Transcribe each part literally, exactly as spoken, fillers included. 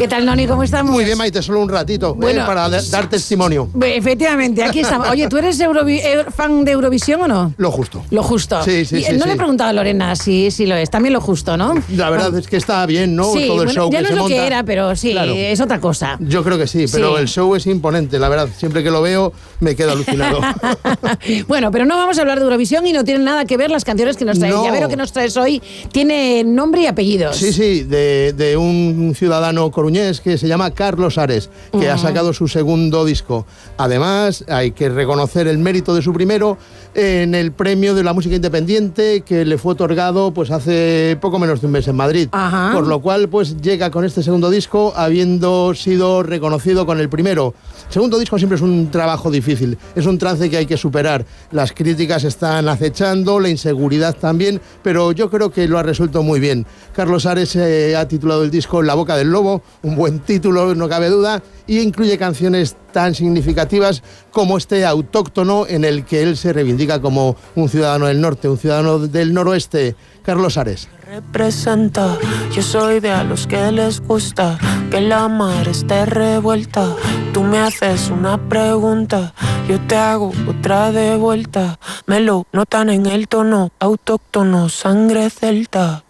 ¿Qué tal, Noni? ¿Cómo estamos? Muy bien, Maite, solo un ratito bueno, eh, para de, dar testimonio. Efectivamente, aquí estamos. Oye, ¿tú eres Eurovi- fan de Eurovisión o no? Lo justo. Lo justo. Sí, sí, y, sí. No sí. le he preguntado a Lorena si, si lo es. También lo justo, ¿no? La verdad bueno. es que está bien, ¿no? Sí, Todo el bueno, show ya que no se es lo monta. que era, pero sí, claro. Es otra cosa. Yo creo que sí, pero sí. El show es imponente, la verdad. Siempre que lo veo, me quedo alucinado. Bueno, pero no vamos a hablar de Eurovisión y no tienen nada que ver las canciones que nos traes. No. Ya veo que nos traes hoy. Tiene nombre y apellidos. Sí, sí, de, de un ciudadano coruñés que se llama Carlos Ares, que uh-huh. ha sacado su segundo disco. Además, hay que reconocer el mérito de su primero en el premio de la música independiente que le fue otorgado pues hace poco menos de un mes en Madrid. Uh-huh. Por lo cual, pues llega con este segundo disco habiendo sido reconocido con el primero. El segundo disco siempre es un trabajo difícil, es un trance que hay que superar. Las críticas están acechando, la inseguridad también, pero yo creo que lo ha resuelto muy bien. Carlos Ares eh, ha titulado el disco La boca del lobo, un buen título, no cabe duda, y incluye canciones tan significativas como este Autóctono, en el que él se reivindica como un ciudadano del norte, un ciudadano del noroeste. Carlos Ares. Representa, yo soy de a los que les gusta que la mar esté revuelta. Tú me haces una pregunta, yo te hago otra de vuelta. Me lo notan en el tono, autóctono, sangre celta.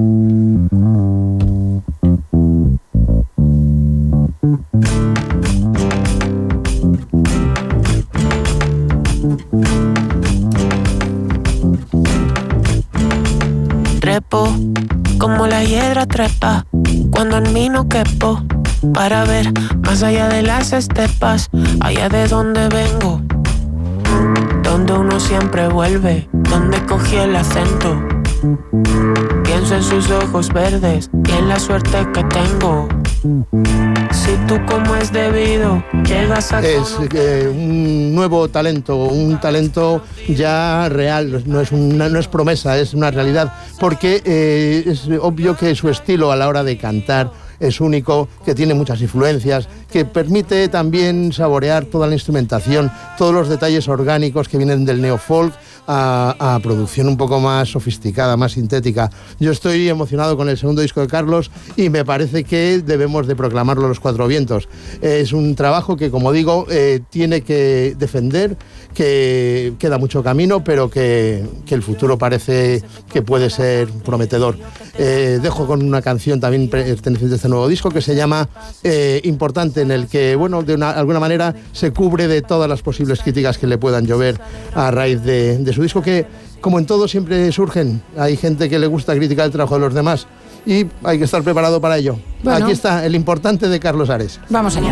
Trepo, como la hiedra trepa, cuando en mí no quepo, para ver más allá de las estepas, allá de donde vengo, donde uno siempre vuelve, donde cogí el acento. Pienso en sus ojos verdes y en la suerte que tengo. Si tú como es debido llegas a... Es eh, un nuevo talento, un talento ya real, no es, una, no es promesa, es una realidad, porque eh, es obvio que su estilo a la hora de cantar es único, que tiene muchas influencias, que permite también saborear toda la instrumentación, todos los detalles orgánicos que vienen del neofolk a, a producción un poco más sofisticada, más sintética. Yo estoy emocionado con el segundo disco de Carlos y me parece que debemos de proclamarlo a los cuatro vientos. Es un trabajo que, como digo, eh, tiene que defender, que queda mucho camino, pero que, que el futuro parece que puede ser prometedor. Eh, dejo con una canción también perteneciente a este nuevo disco que se llama eh, Importante, en el que, bueno, de una, alguna manera se cubre de todas las posibles críticas que le puedan llover a raíz de, de su disco, que, como en todo, siempre surgen. Hay gente que le gusta criticar el trabajo de los demás y hay que estar preparado para ello. Bueno, aquí está el Importante de Carlos Ares. Vamos allá.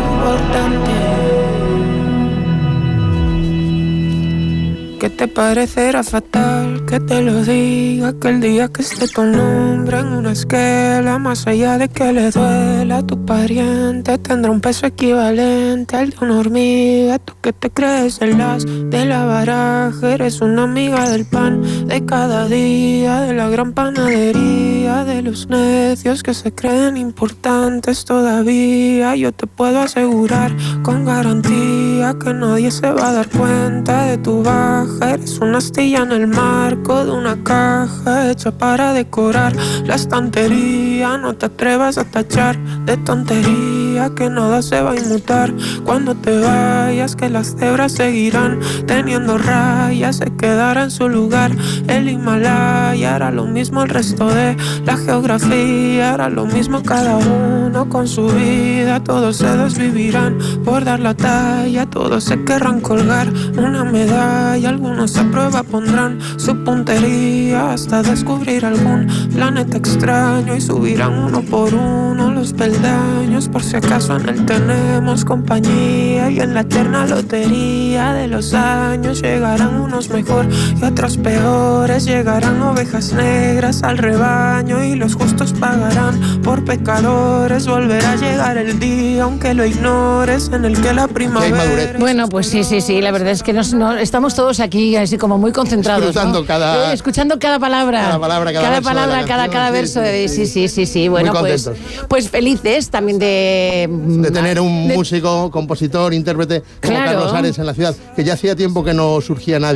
¿Qué te parecerá fatal que te lo diga? Que el día que esté tu nombre en una esquela, más allá de que le duela a tu pariente, tendrá un peso equivalente al de una hormiga. Tú que te crees el as de la baraja, eres una amiga del pan de cada día, de la gran panadería, de los necios que se creen importantes todavía. Yo te puedo asegurar con garantía que nadie se va a dar cuenta de tu baja. Eres una astilla en el marco de una caja hecha para decorar la estantería. No te atrevas a tachar de tontería que nada se va a inmutar cuando te vayas, que las cebras seguirán teniendo rayas, se quedará en su lugar el Himalaya. Hará lo mismo el resto de la geografía, hará lo mismo cada uno con su vida. Todos se desvivirán por dar la talla, todos se querrán colgar una medalla. Algunos a prueba pondrán su puntería hasta descubrir algún planeta extraño y subirán uno por uno los peldaños, por si acaso en él tenemos compañía. Y en la eterna lotería de los años llegarán unos mejor y otros peores, llegarán ovejas negras al rebaño y los justos pagarán por pecadores. Volverá a llegar el día, aunque lo ignores, en el que la primavera... Bueno, pues sí, sí, sí, la verdad es que nos, no, estamos todos aquí así como muy concentrados, escuchando, ¿no? cada, eh, escuchando cada palabra, cada palabra, cada, cada verso, palabra, cada, canción, cada sí, verso. Sí, de, sí, sí, sí, sí, sí. Bueno, pues, pues felices también de de tener un de, músico, compositor, intérprete como claro. Carlos Ares en la ciudad, que ya hacía tiempo que no surgía nadie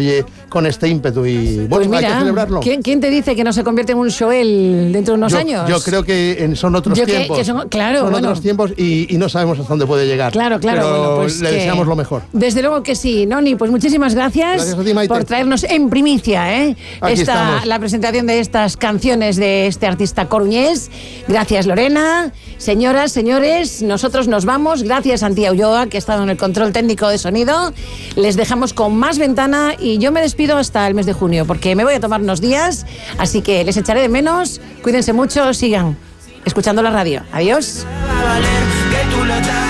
con este ímpetu y bueno, Pues mira, hay que celebrarlo. ¿quién, ¿quién te dice que no se convierte en un Shoel dentro de unos yo, años? Yo creo que en, son otros Yo que- tiempos. que son- claro, son bueno. otros tiempos y, y no sabemos hasta dónde puede llegar. Claro, claro. Pero Bueno, pues le que- deseamos lo mejor. Desde luego que sí, Noni. Pues muchísimas gracias, Gracias a ti, Maite. por traernos en primicia ¿eh? Aquí Esta, estamos. la presentación de estas canciones de este artista coruñés. Gracias, Lorena. Señoras, señores, nosotros nos vamos. Gracias, Antía Ulloa, que ha estado en el control técnico de sonido. Les dejamos con más ventana y yo me despido hasta el mes de junio porque me voy a tomar unos días, así que les echaré de menos. Cuídense mucho, sigan escuchando la radio. Adiós. Va a valer que tú lo das.